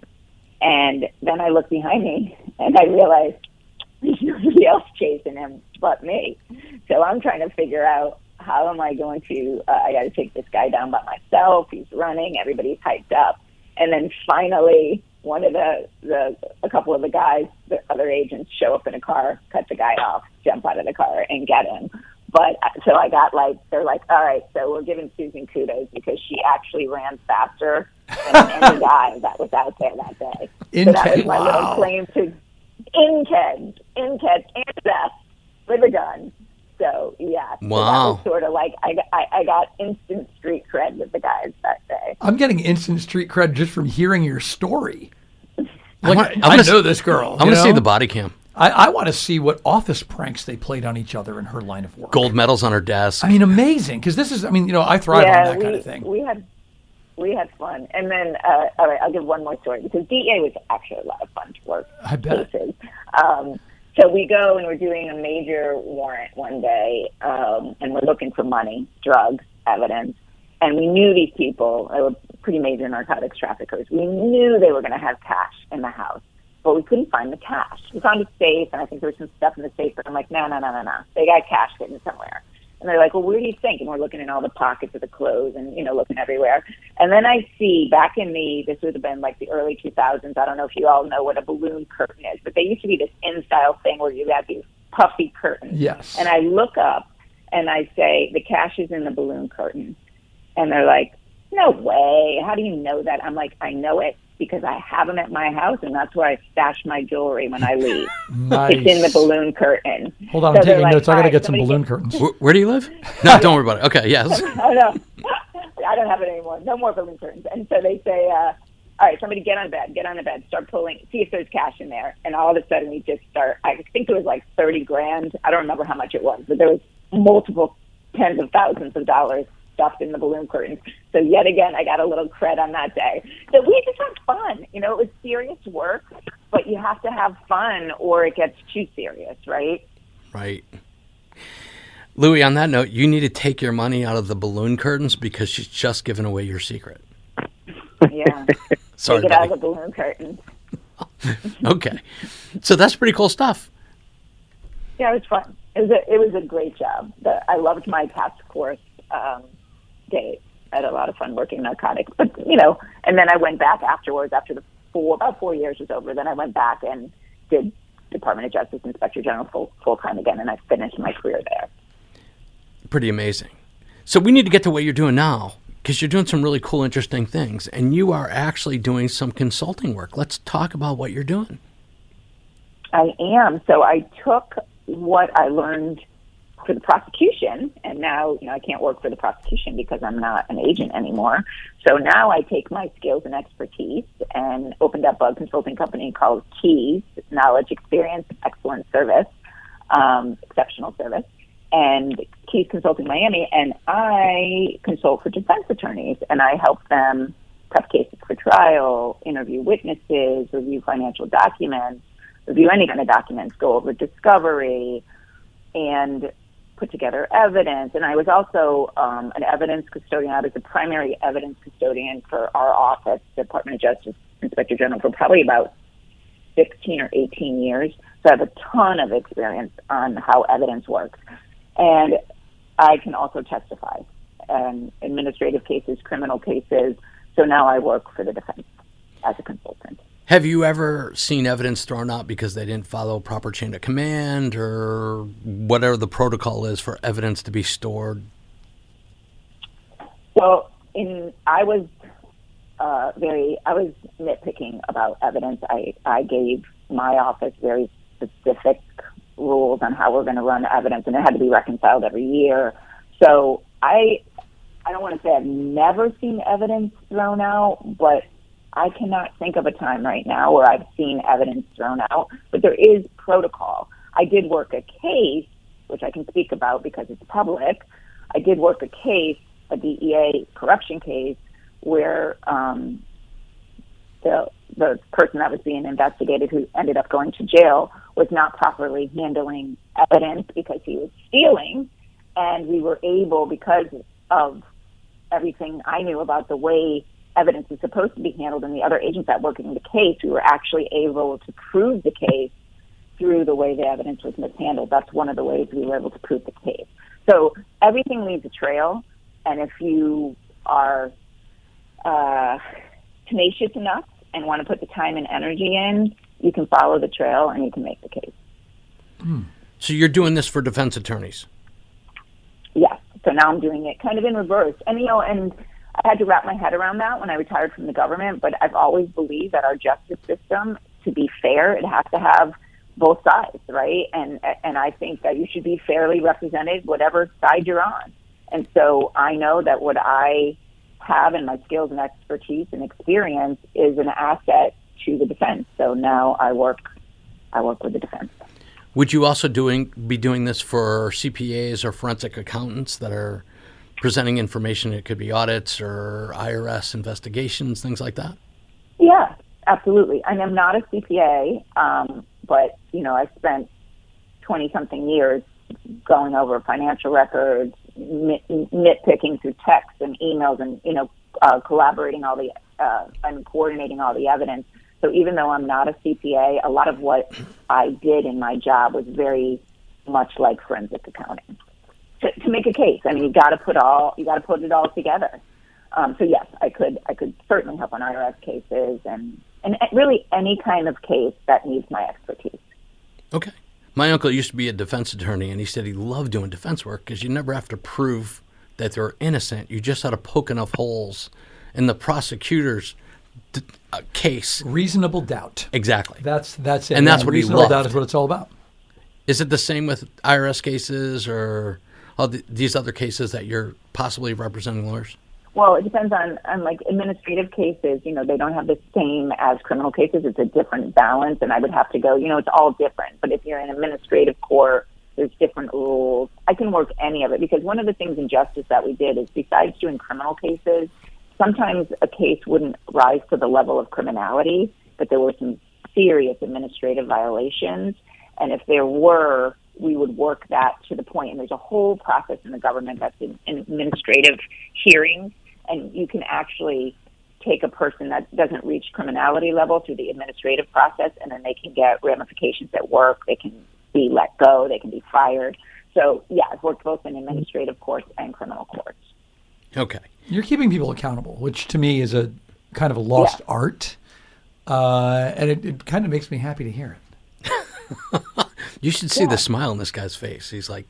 And then I look behind me, and I realize there's nobody else chasing him but me. So I'm trying to figure out, how am I going to, uh, I got to take this guy down by myself. He's running. Everybody's hyped up. And then finally, one of the, the, a couple of the guys, the other agents show up in a car, cut the guy off, jump out of the car, and get him. But so I got like, they're like, all right, so we're giving Susan kudos because she actually ran faster than any guy that was out there that day. In so that was Keds, my wow. little claim to in Keds, in Keds, and Beth with a gun. So yeah, so Wow. that was sort of like I, I, I got instant street cred with the guys that day. I'm getting instant street cred just from hearing your story. I Like, want- I, I wanna know s- this girl. I'm going you to see know? the body cam. I, I want to see what office pranks they played on each other in her line of work. Gold medals on her desk. I mean, amazing. Because this is, I mean, you know, I thrive yeah, on that we, kind of thing. we had we had fun, and then uh, all right, I'll give one more story because D E A was actually a lot of fun to work. I bet. Cases. Um, so we go and we're doing a major warrant one day, um, and we're looking for money, drugs, evidence, and we knew these people. They were pretty major narcotics traffickers. We knew they were going to have cash in the house, but we couldn't find the cash. We found a safe, and I think there was some stuff in the safe, but I'm like, no, no, no, no, no. They got cash hidden somewhere. And they're like, well, where do you think? And we're looking in all the pockets of the clothes and, you know, looking everywhere. And then I see back in the, this would have been like the early two thousands. I don't know if you all know what a balloon curtain is, but they used to be this in-style thing where you had these puffy curtains. Yes. And I look up and I say, the cash is in the balloon curtain. And they're like, no way. How do you know that? I'm like, I know it because I have them at my house, and that's where I stash my jewelry when I leave. Nice. It's in the balloon curtain. Hold on, So I'm they're taking like, notes. I got all to right, get some somebody balloon get- curtains. Where, where do you live? No, don't worry about it. Okay, yes. Oh, no. I don't have it anymore. No more balloon curtains. And so they say, uh, all right, somebody get on bed, get on the bed, start pulling, see if there's cash in there. And all of a sudden we just start, I think it was like thirty grand. I don't remember how much it was, but there was multiple tens of thousands of dollars stuffed in the balloon curtains. So yet again, I got a little cred on that day. So we just had fun. You know, it was serious work, but you have to have fun or it gets too serious, right? Right. Louis, on that note, you need to take your money out of the balloon curtains because she's just given away your secret. Yeah. Sorry, Take it out buddy. of the balloon curtains. Okay. So that's pretty cool stuff. Yeah, it was fun. It was a, it was a great job. The, I loved my task force um, days. I had a lot of fun working narcotics. But, you know, and then I went back afterwards, after the four, about four years was over, then I went back and did Department of Justice Inspector General full, full time again, and I finished my career there. Pretty amazing. So we need to get to what you're doing now because you're doing some really cool, interesting things, and you are actually doing some consulting work. Let's talk about what you're doing. I am. So I took what I learned for the prosecution, and now, you know, I can't work for the prosecution because I'm not an agent anymore. So now I take my skills and expertise and opened up a consulting company called Keys, Knowledge, Experience, Excellent Service, um, Exceptional Service, and Keys Consulting Miami, and I consult for defense attorneys, and I help them prep cases for trial, interview witnesses, review financial documents, review any kind of documents, go over discovery, and put together evidence. And I was also um, an evidence custodian. I was the primary evidence custodian for our office, Department of Justice Inspector General, for probably about sixteen or eighteen years. So I have a ton of experience on how evidence works. And I can also testify in administrative cases, criminal cases. So now I work for the defense as a consultant. Have you ever seen evidence thrown out because they didn't follow proper chain of command or whatever the protocol is for evidence to be stored? Well, in I was uh, very I was nitpicking about evidence. I, I gave my office very specific rules on how we're going to run evidence, and it had to be reconciled every year. So I I don't want to say I've never seen evidence thrown out, but I cannot think of a time right now where I've seen evidence thrown out, but there is protocol. I did work a case, which I can speak about because it's public. I did work a case, a D E A corruption case, where um, the the person that was being investigated, who ended up going to jail, was not properly handling evidence because he was stealing, and we were able, because of everything I knew about the way evidence is supposed to be handled and the other agents that worked in the case, we were actually able to prove the case through the way the evidence was mishandled. That's one of the ways we were able to prove the case. So everything leaves a trail, and if you are uh, tenacious enough and want to put the time and energy in, you can follow the trail and you can make the case. Hmm. So you're doing this for defense attorneys? Yes. So now I'm doing it kind of in reverse. And, you know, and I had to wrap my head around that when I retired from the government, but I've always believed that our justice system, to be fair, it has to have both sides, right? And and I think that you should be fairly represented, whatever side you're on. And so I know that what I have in my skills and expertise and experience is an asset to the defense. So now I work I work with the defense. Would you also doing be doing this for C P As or forensic accountants that are presenting information? It could be audits or I R S investigations, things like that? Yeah, absolutely. I am not a C P A, um, but, you know, I spent twenty-something years going over financial records, nit- nitpicking through texts and emails and, you know, uh, collaborating all the uh, and coordinating all the evidence. So even though I'm not a C P A, a lot of what I did in my job was very much like forensic accounting. To, to make a case, I mean, you got to put all you got to put it all together. Um, so yes, I could I could certainly help on I R S cases and and really any kind of case that needs my expertise. Okay. My uncle used to be a defense attorney, and he said he loved doing defense work because you never have to prove that they're innocent. You just had to poke enough holes in the prosecutor's d- uh, case. Reasonable doubt. Exactly. That's that's it. And that's yeah, what he reasonable loved. doubt is what it's all about. Is it the same with I R S cases or all the, these other cases that you're possibly representing lawyers? Well, it depends on, on like administrative cases. You know, they don't have the same as criminal cases. It's a different balance, and I would have to go, you know, it's all different. But if you're in administrative court, there's different rules. I can work any of it because one of the things in justice that we did is besides doing criminal cases, sometimes a case wouldn't rise to the level of criminality, but there were some serious administrative violations. And if there were, we would work that to the point. And there's a whole process in the government that's in, in administrative hearings. And you can actually take a person that doesn't reach criminality level through the administrative process, and then they can get ramifications at work. They can be let go. They can be fired. So, yeah, I've worked both in administrative courts and criminal courts. Okay. You're keeping people accountable, which to me is a kind of a lost yeah. art. Uh, and it, it kind of makes me happy to hear it. You should see yeah. the smile on this guy's face. He's like,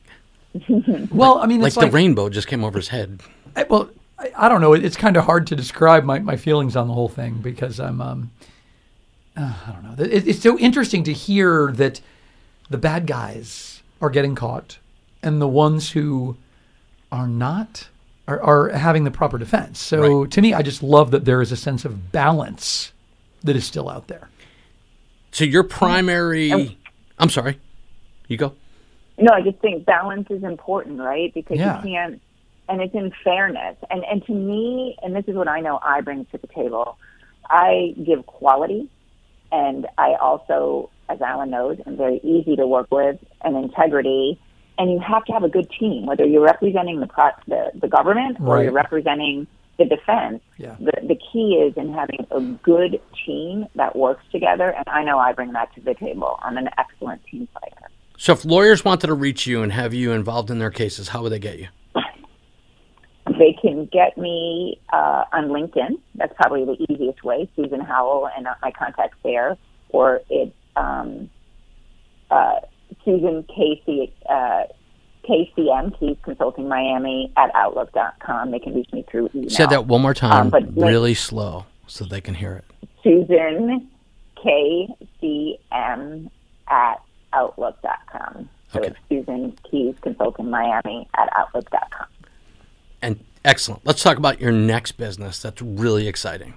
well, I mean, like it's the like, rainbow just came over his head. I, well, I, I don't know. It, it's kind of hard to describe my, my feelings on the whole thing because I'm, um, uh, I don't know. It, it's so interesting to hear that the bad guys are getting caught and the ones who are not are, are having the proper defense. So right. to me, I just love that there is a sense of balance that is still out there. So your primary, um, I'm sorry, you go. No, I just think balance is important, right? Because yeah. you can't, and it's in fairness. And and to me, and this is what I know I bring to the table, I give quality, and I also, as Alan knows, am very easy to work with, and integrity. And you have to have a good team, whether you're representing the pro- the, the government or right. you're representing the defense. Yeah. The, the key is in having a good team that works together, and I know I bring that to the table. I'm an excellent team player. So if lawyers wanted to reach you and have you involved in their cases, how would they get you? they can get me uh, on LinkedIn. That's probably the easiest way, Susan Howell, and uh, my contact's there. Or it's um, uh, Susan Casey, uh, K C M, Keys Consulting Miami, at outlook dot com. They can reach me through email. Say that one more time, um, but really like, slow, so they can hear it. Susan K C M at outlook dot com. So Okay. it's Susan Keys Consulting Miami at outlook dot com. And excellent. Let's talk about your next business. That's really exciting.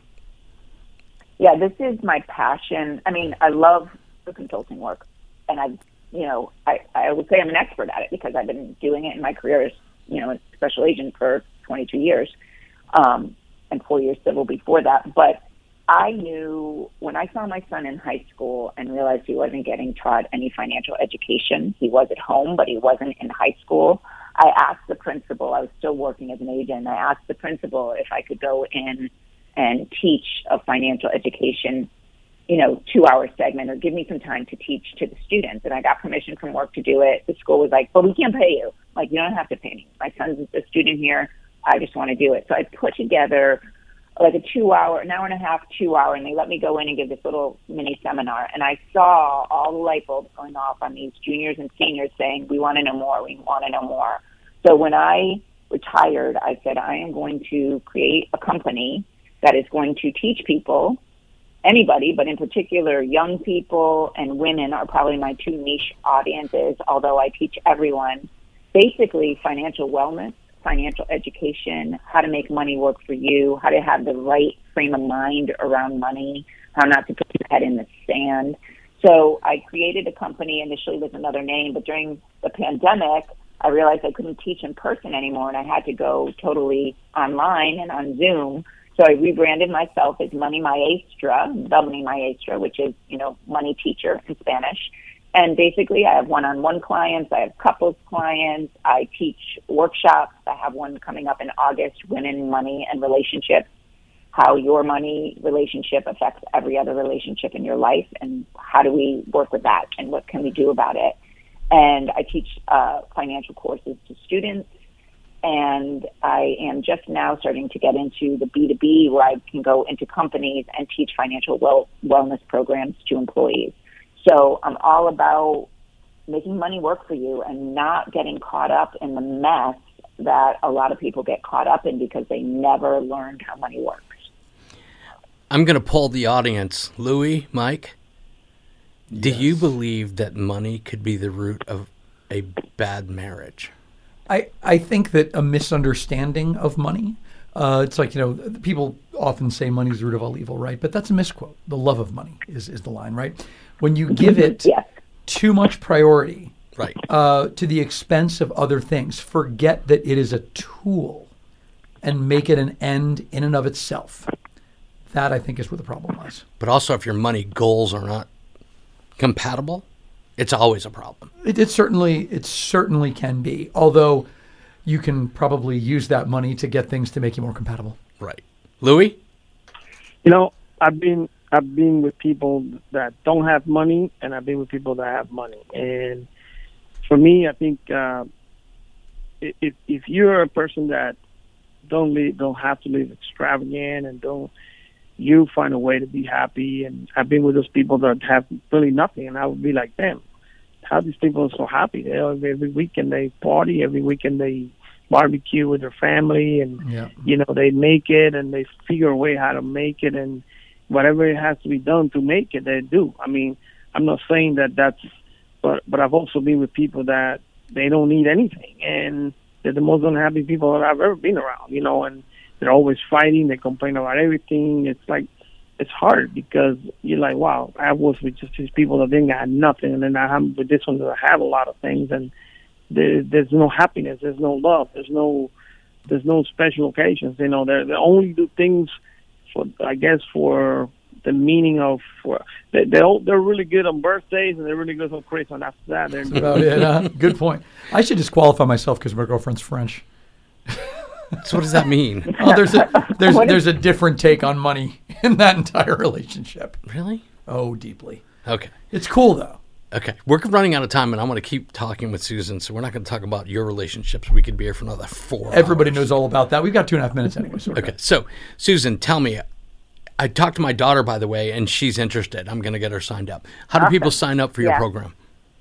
Yeah, this is my passion. I mean, I love the consulting work, and I, you know, I, I would say I'm an expert at it because I've been doing it in my career as, you know, a special agent for twenty-two years, um, and four years civil before that. But I knew when I saw my son in high school and realized he wasn't getting taught any financial education. He was at home, but he wasn't in high school. I asked the principal, I was still working as an agent, I asked the principal if I could go in and teach a financial education, you know, two-hour segment or give me some time to teach to the students. And I got permission from work to do it. The school was like, but we can't pay you. Like, you don't have to pay me. My son's a student here. I just want to do it. So I put together like a two-hour, an hour and a half, two-hour, and they let me go in and give this little mini seminar. And I saw all the light bulbs going off on these juniors and seniors saying, we want to know more, we want to know more. So when I retired, I said, I am going to create a company that is going to teach people, anybody, but in particular young people and women are probably my two niche audiences, although I teach everyone, basically financial wellness, financial education, how to make money work for you, how to have the right frame of mind around money, how not to put your head in the sand. So I created a company initially with another name, but during the pandemic, I realized I couldn't teach in person anymore, and I had to go totally online and on Zoom. So I rebranded myself as Money Maestra, Money Maestra, which is, you know, money teacher in Spanish. And basically I have one-on-one clients, I have couples clients, I teach workshops. I have one coming up in August, Women, Money, and Relationships, how your money relationship affects every other relationship in your life, and how do we work with that, and what can we do about it. And I teach uh, financial courses to students. And I am just now starting to get into the B two B, where I can go into companies and teach financial well, wellness programs to employees. So I'm all about making money work for you and not getting caught up in the mess that a lot of people get caught up in because they never learned how money works. I'm going to poll the audience. Louis, Mike, do Yes. you believe that money could be the root of a bad marriage? I, I think that a misunderstanding of money, uh, it's like, you know, people often say money is the root of all evil, right? But that's a misquote. The love of money is, is the line, right? When you give it Yes. too much priority Right. uh, to the expense of other things, forget that it is a tool and make it an end in and of itself. That, I think, is where the problem lies. But also, if your money goals are not compatible, it's always a problem. It, it certainly it certainly can be, although you can probably use that money to get things to make you more compatible. Right. Louis? You know, I've been I've been with people that don't have money, and I've been with people that have money. And for me, I think uh, if if you're a person that don't live, don't have to live extravagant, and don't you find a way to be happy. And I've been with those people that have really nothing, and I would be like, damn, how these people are so happy? They every weekend they party, every weekend they barbecue with their family, and Yeah. you know, they make it, and they figure a way how to make it, and whatever it has to be done to make it, they do. I mean, I'm not saying that that's, but but I've also been with people that they don't need anything, and they're the most unhappy people that I've ever been around, you know, and they're always fighting, they complain about everything. It's like, it's hard because you're like, wow, I was with just these people that didn't got nothing, and then I'm with this one that have a lot of things, and there, there's no happiness, there's no love, there's no, there's no special occasions, you know. They they only do things for, I guess, for the meaning of, for they they all, they're really good on birthdays, and they're really good on Christmas. After that, they're That's about it. Huh? Good point. I should disqualify myself because my girlfriend's French. So what does that mean? Oh, there's a there's What is- there's a different take on money in that entire relationship. Really? Oh, deeply. Okay. It's cool though. Okay, we're running out of time, and I want to keep talking with Susan, so we're not going to talk about your relationships. We could be here for another four Everybody hours. knows all about that. We've got two and a half minutes anyway. So okay, so Susan, tell me, I talked to my daughter, by the way, and she's interested. I'm going to get her signed up. How do Awesome. people sign up for your Yeah. program?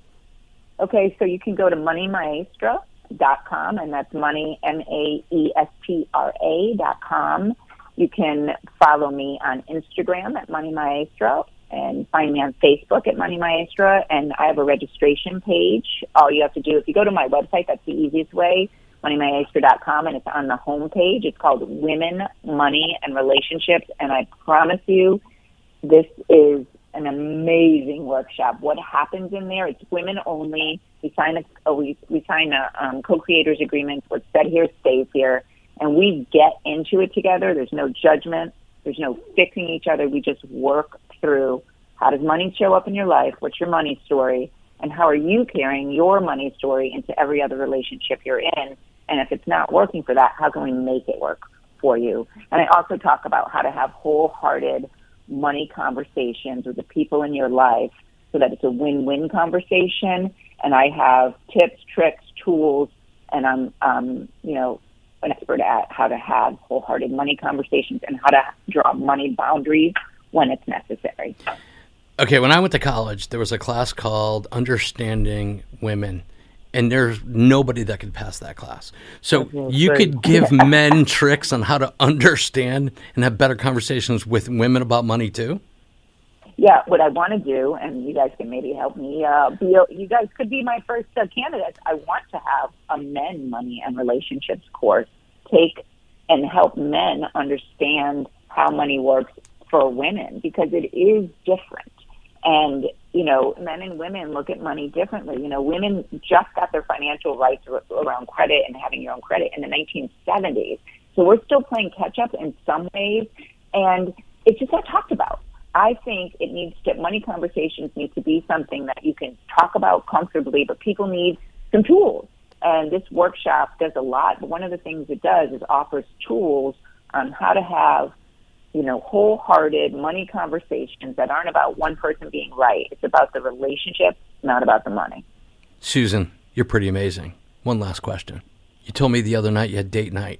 Okay, so you can go to money maestra dot com, and that's money, M A E S T R A dot com. You can follow me on Instagram at Money Maestra and find me on Facebook at Money Maestra, and I have a registration page. All you have to do, if you go to my website, that's the easiest way, money maestra dot com, and it's on the home page. It's called Women, Money, and Relationships, and I promise you, this is an amazing workshop. What happens in there, it's women only. We sign a, we, we sign a um, co-creators agreement. What's said here stays here. And we get into it together. There's no judgment. There's no fixing each other. We just work through how does money show up in your life? What's your money story? And how are you carrying your money story into every other relationship you're in? And if it's not working for that, how can we make it work for you? And I also talk about how to have wholehearted money conversations with the people in your life so that it's a win-win conversation. And I have tips, tricks, tools, and I'm, um, you know, an expert at how to have wholehearted money conversations and how to draw money boundaries when it's necessary. Okay, when I went to college, there was a class called Understanding Women, and there's nobody that could pass that class. So you say. could give men tricks on how to understand and have better conversations with women about money too? Yeah, what I want to do, and you guys can maybe help me, uh, be, you guys could be my first uh, candidates. I want to have a men, money, and relationships course take and help men understand how money works for women, because it is different. And, you know, men and women look at money differently. You know, women just got their financial rights around credit and having your own credit in the nineteen seventies. So we're still playing catch up in some ways, and it's just not talked about. I think it needs to, money conversations need to be something that you can talk about comfortably, but people need some tools. And this workshop does a lot, but one of the things it does is offers tools on how to have, you know, wholehearted money conversations that aren't about one person being right. It's about the relationship, not about the money. Susan, you're pretty amazing. One last question. You told me the other night you had date night.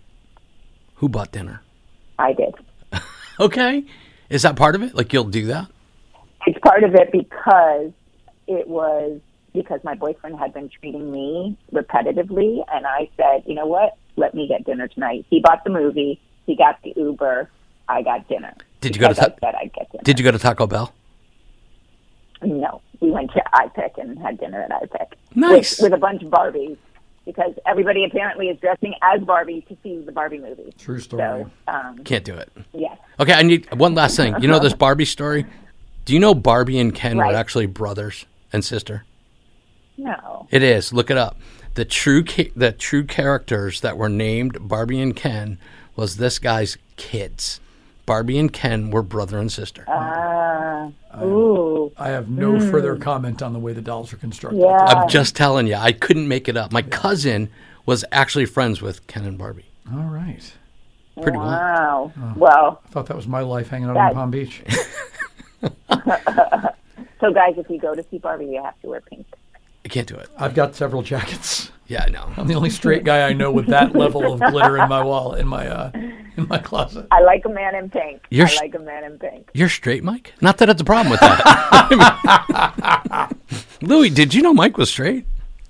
Who bought dinner? I did. Okay. Is that part of it? Like you'll do that? It's part of it because it was because my boyfriend had been treating me repetitively, and I said, you know what? Let me get dinner tonight. He bought the movie. He got the Uber. I got dinner. Did you go to because ta- I said I'd get dinner. Did you go to Taco Bell? No, we went to iPic and had dinner at iPic. Nice. With, with a bunch of Barbies, because everybody apparently is dressing as Barbie to see the Barbie movie. True story. So, um, Can't do it. yes. Okay, I need one last thing. You know this Barbie story? Do you know Barbie and Ken Right. were actually brothers and sister? No. It is. Look it up. The true ca- the true characters that were named Barbie and Ken was this guy's kids. Barbie and Ken were brother and sister. Uh, ooh. I have no further comment on the way the dolls are constructed. Yeah. I'm just telling you, I couldn't make it up. My cousin was actually friends with Ken and Barbie. All right. Pretty well. Wow. Well, I thought that was my life hanging out That- on Palm Beach. so guys, if you go to see Barbie, you have to wear pink. I can't do it. I've got several jackets. Yeah, I know. I'm the only straight guy I know with that level of glitter in my wall in my uh, in my closet. I like a man in pink. You're I s- like a man in pink. You're straight, Mike? Not that it's a problem with that. Louis, did you know Mike was straight?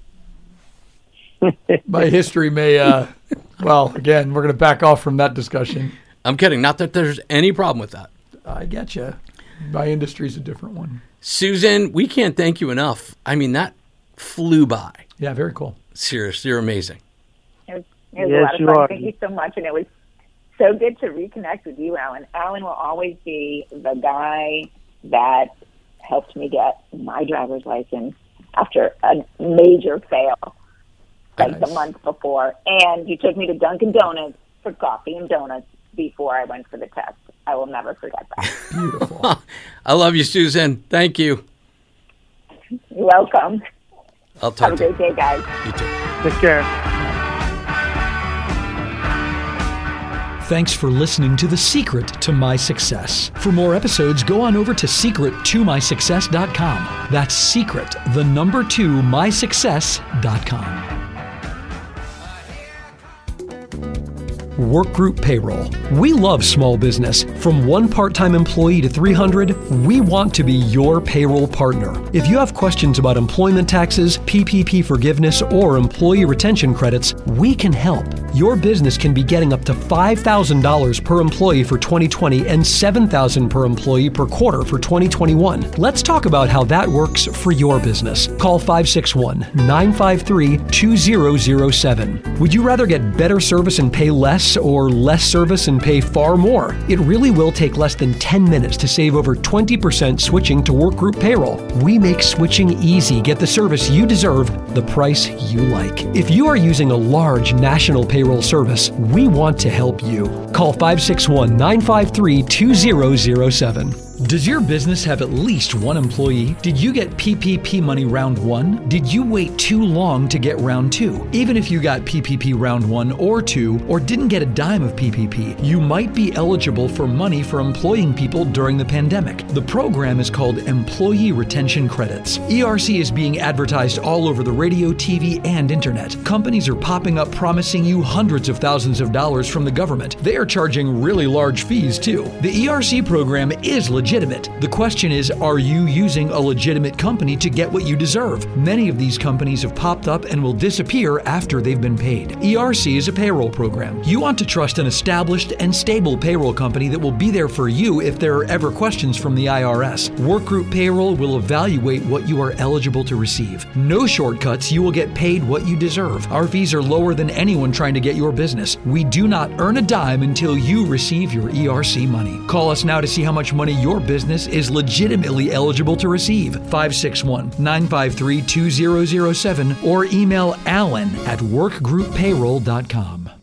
My history may, uh, well, again, we're going to back off from that discussion. I'm kidding. Not that there's any problem with that. I get you. My industry's a different one. Susan, we can't thank you enough. I mean, that flew by. Yeah, very cool. Seriously, you're amazing. It was, it was Yes, a lot of you fun. are. Thank you so much. And it was so good to reconnect with you, Alan. Alan will always be the guy that helped me get my driver's license after a major fail, like Nice. the month before. And you took me to Dunkin' Donuts for coffee and donuts before I went for the test. I will never forget that. Beautiful. I love you, Susan. Thank you. You're welcome. I'll talk Have a to you. great day, guys. You too. Take care. Thanks for listening to The Secret to My Success. For more episodes, go on over to secret to my success dot com. That's secret, the number two, my success dot com. Workgroup Payroll. We love small business. From one part-time employee to three hundred, we want to be your payroll partner. If you have questions about employment taxes, P P P forgiveness, or employee retention credits, we can help. Your business can be getting up to five thousand dollars per employee for twenty twenty and seven thousand dollars per employee per quarter for twenty twenty-one. Let's talk about how that works for your business. Call five six one, nine five three, two zero zero seven. Would you rather get better service and pay less, or less service and pay far more? It really will take less than ten minutes to save over twenty percent switching to Workgroup Payroll. We make switching easy. Get the service you deserve, the price you like. If you are using a large national payroll service, we want to help you. Call five six one, nine five three, two zero zero seven. Does your business have at least one employee? Did you get P P P money round one? Did you wait too long to get round two? Even if you got P P P round one or two, or didn't get a dime of P P P, you might be eligible for money for employing people during the pandemic. The program is called Employee Retention Credits. E R C is being advertised all over the radio, T V, and internet. Companies are popping up promising you hundreds of thousands of dollars from the government. They are charging really large fees too. The E R C program is legitimate. The question is, are you using a legitimate company to get what you deserve? Many of these companies have popped up and will disappear after they've been paid. E R C is a payroll program. You want to trust an established and stable payroll company that will be there for you if there are ever questions from the I R S. Workgroup Payroll will evaluate what you are eligible to receive. No shortcuts, you will get paid what you deserve. Our fees are lower than anyone trying to get your business. We do not earn a dime until you receive your E R C money. Call us now to see how much money your business is legitimately eligible to receive. five six one, nine five three, two zero zero seven or email Alan at workgroup payroll dot com.